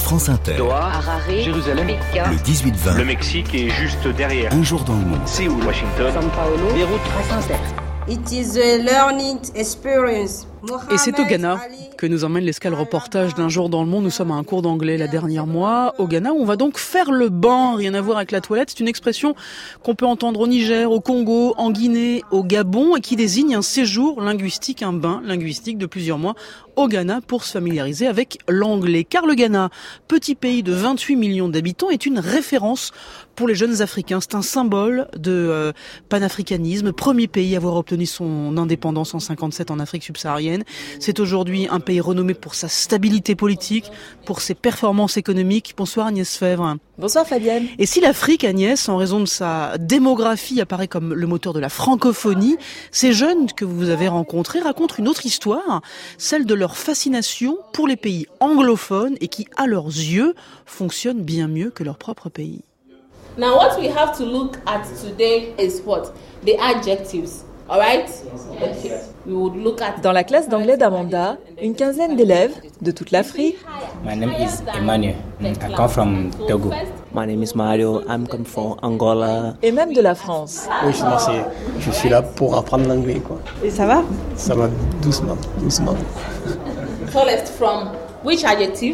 France Inter. Doha, Harare, Jérusalem, Pékin, Le 18-20. le Mexique est juste derrière. Un jour dans le monde. Séoul, Washington, São Paulo, Beyrouth. France Inter. It is a learning experience. Et c'est au Ghana que nous emmène l'escale reportage d'un jour dans le monde. Nous sommes à un cours d'anglais la dernière mois au Ghana où on va donc faire le bain. Rien à voir avec la toilette. C'est une expression qu'on peut entendre au Niger, au Congo, en Guinée, au Gabon et qui désigne un séjour linguistique, un bain linguistique de plusieurs mois au Ghana pour se familiariser avec l'anglais. Car le Ghana, petit pays de 28 millions d'habitants, est une référence pour les jeunes Africains. C'est un symbole de panafricanisme. Premier pays à avoir obtenu son indépendance en 57 en Afrique subsaharienne. C'est aujourd'hui un pays renommé pour sa stabilité politique, pour ses performances économiques. Bonsoir Agnès Fèvre. Bonsoir Fabienne. Et si l'Afrique, Agnès, en raison de sa démographie, apparaît comme le moteur de la francophonie, ces jeunes que vous avez rencontrés racontent une autre histoire, celle de leur fascination pour les pays anglophones et qui, à leurs yeux, fonctionnent bien mieux que leur propre pays. Now what we have to look at today is what? The adjectives. All right? Okay. We would look at... Dans la classe d'anglais d'Amanda, une quinzaine d'élèves de toute l'Afrique. My name is Emmanuel. I come from Togo. My name is Mario. I'm come from Angola. Et même de la France. Oui, je suis marseillais. Je suis là pour apprendre l'anglais, quoi. Et ça va? Ça va doucement. Tallest from which adjective?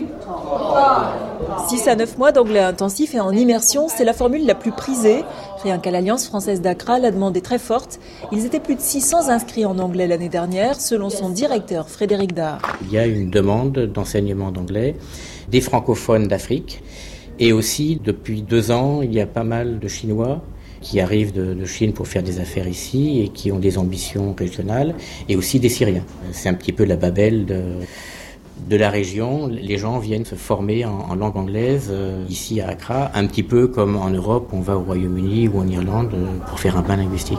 6 à 9 mois d'anglais intensif et en immersion, c'est la formule la plus prisée. Rien qu'à l'Alliance française d'Accra, la demande est très forte. Ils étaient plus de 600 inscrits en anglais l'année dernière, selon son directeur Frédéric Dard. Il y a une demande d'enseignement d'anglais des francophones d'Afrique. Et aussi, depuis 2 ans, il y a pas mal de Chinois qui arrivent de Chine pour faire des affaires ici et qui ont des ambitions régionales. Et aussi des Syriens. C'est un petit peu la Babel de la région. Les gens viennent se former en langue anglaise ici à Accra, un petit peu comme en Europe, on va au Royaume-Uni ou en Irlande pour faire un bain linguistique.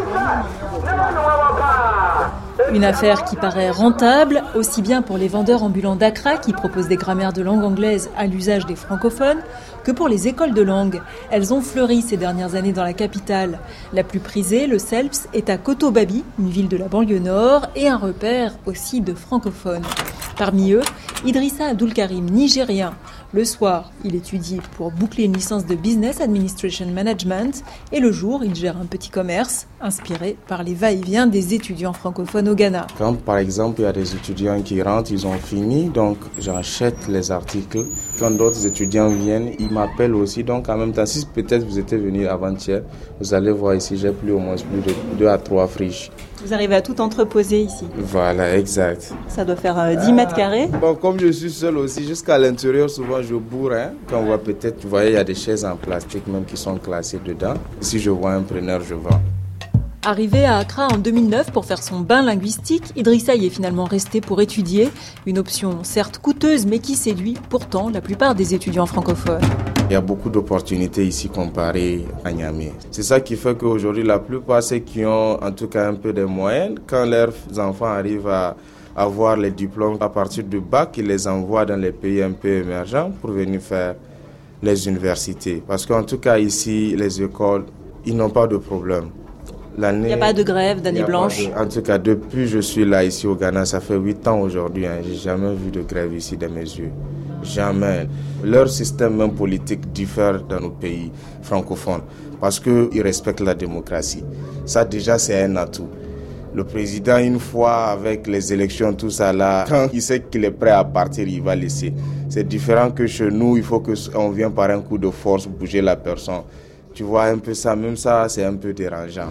Une affaire qui paraît rentable, aussi bien pour les vendeurs ambulants d'Accra qui proposent des grammaires de langue anglaise à l'usage des francophones, que pour les écoles de langue. Elles ont fleuri ces dernières années dans la capitale. La plus prisée, le CELPS, est à Kotobabi, une ville de la banlieue nord, et un repère aussi de francophones. Parmi eux, Idrissa Abdulkarim, nigérien. Le soir, il étudie pour boucler une licence de Business Administration Management et le jour, il gère un petit commerce inspiré par les va-et-vient des étudiants francophones au Ghana. Quand par exemple il y a des étudiants qui rentrent, ils ont fini, donc j'achète les articles. Quand d'autres étudiants viennent, ils m'appellent aussi. Donc en même temps, si peut-être vous étiez venu avant-hier, vous allez voir ici, j'ai plus au moins plus de 2 à 3 friches. Vous arrivez à tout entreposer ici? Voilà, exact. Ça doit faire 10 mètres carrés. Bon, comme je suis seul aussi, jusqu'à l'intérieur, souvent je bourre. Quand on voit peut-être, vous voyez, il y a des chaises en plastique même qui sont classées dedans. Si je vois un preneur, je vends. Arrivé à Accra en 2009 pour faire son bain linguistique, Idrissa y est finalement resté pour étudier. Une option certes coûteuse mais qui séduit pourtant la plupart des étudiants francophones. Il y a beaucoup d'opportunités ici comparé à Niamey. C'est ça qui fait qu'aujourd'hui, la plupart ceux qui ont en tout cas un peu de moyens, quand leurs enfants arrivent à avoir les diplômes à partir du bac, ils les envoient dans les pays un peu émergents pour venir faire les universités. Parce qu'en tout cas ici, les écoles, ils n'ont pas de problème. Il n'y a pas de grève, d'année blanche. En tout cas, depuis que je suis là ici au Ghana, ça fait 8 ans aujourd'hui, j'ai jamais vu de grève ici de mes yeux. Jamais. Leur système même politique diffère dans nos pays francophones parce qu'ils respectent la démocratie. Ça déjà c'est un atout. Le président, une fois avec les élections, tout ça là, quand il sait qu'il est prêt à partir, il va laisser. C'est différent que chez nous, il faut qu'on vienne par un coup de force bouger la personne. Tu vois un peu ça, même ça, c'est un peu dérangeant.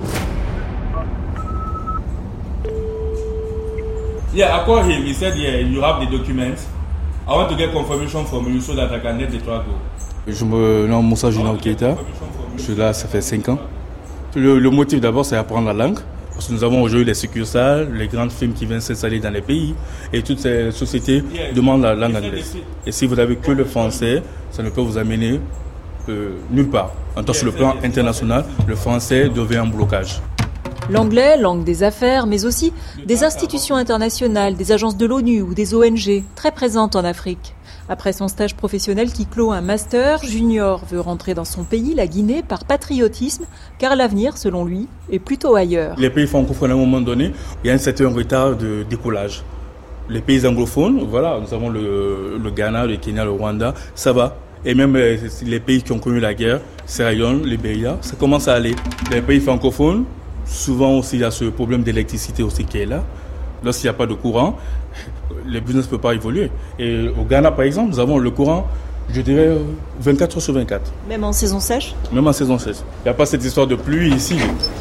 Yeah, I called him. He said, yeah, you have the documents. I want to get confirmation from you so that I can let the trial go. Je me nomme Moussa Junior Keita. Je suis là, ça fait 5 ans. Le motif d'abord, c'est apprendre la langue. Parce que nous avons aujourd'hui les succursales, les grandes firmes qui viennent s'installer dans les pays. Et toutes ces sociétés demandent la langue anglaise. Et si vous n'avez que le français, ça ne peut vous amener nulle part. En tout cas, sur le plan international, le français devient un blocage. L'anglais, langue des affaires, mais aussi des institutions internationales, des agences de l'ONU ou des ONG, très présentes en Afrique. Après son stage professionnel qui clôt un master, Junior veut rentrer dans son pays, la Guinée, par patriotisme, car l'avenir, selon lui, est plutôt ailleurs. Les pays francophones, à un moment donné, il y a un certain retard de décollage. Les pays anglophones, voilà, nous avons le Ghana, le Kenya, le Rwanda, ça va. Et même les pays qui ont connu la guerre, Sierra Leone, Libéria, ça commence à aller. Les pays francophones, souvent aussi il y a ce problème d'électricité aussi qui est là. Lorsqu'il n'y a pas de courant, les business ne peuvent pas évoluer. Et au Ghana, par exemple, nous avons le courant, je dirais, 24 heures sur 24. Même en saison sèche ? Même en saison sèche. Il n'y a pas cette histoire de pluie ici.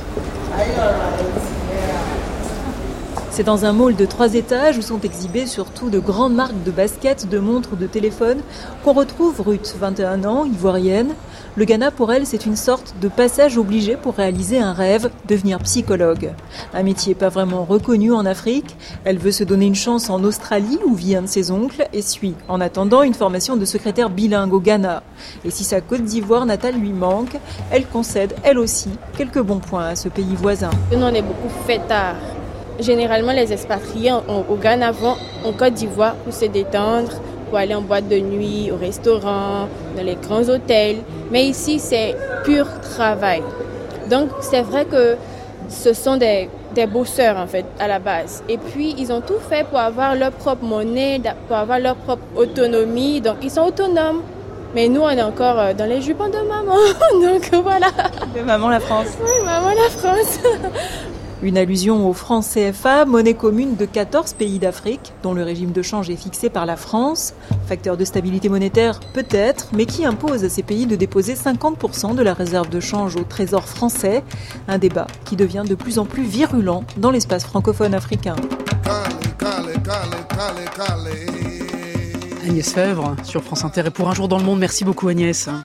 C'est dans un mall de 3 étages où sont exhibées surtout de grandes marques de baskets, de montres ou de téléphones qu'on retrouve Ruth, 21 ans, ivoirienne. Le Ghana, pour elle, c'est une sorte de passage obligé pour réaliser un rêve, devenir psychologue. Un métier pas vraiment reconnu en Afrique. Elle veut se donner une chance en Australie où vit un de ses oncles et suit, en attendant, une formation de secrétaire bilingue au Ghana. Et si sa Côte d'Ivoire natale lui manque, elle concède, elle aussi, quelques bons points à ce pays voisin. Nous, on est beaucoup fêtards. Généralement, les expatriés au Ghana vont en Côte d'Ivoire pour se détendre, pour aller en boîte de nuit, au restaurant, dans les grands hôtels. Mais ici, c'est pur travail. Donc, c'est vrai que ce sont des bosseurs, en fait, à la base. Et puis, ils ont tout fait pour avoir leur propre monnaie, pour avoir leur propre autonomie. Donc, ils sont autonomes. Mais nous, on est encore dans les jupons de maman. Donc, voilà. De maman la France. Oui, maman la France. Une allusion au franc CFA, monnaie commune de 14 pays d'Afrique, dont le régime de change est fixé par la France. Facteur de stabilité monétaire, peut-être, mais qui impose à ces pays de déposer 50% de la réserve de change au trésor français. Un débat qui devient de plus en plus virulent dans l'espace francophone africain. Agnès Fèvre sur France Inter et pour Un jour dans le monde. Merci beaucoup Agnès.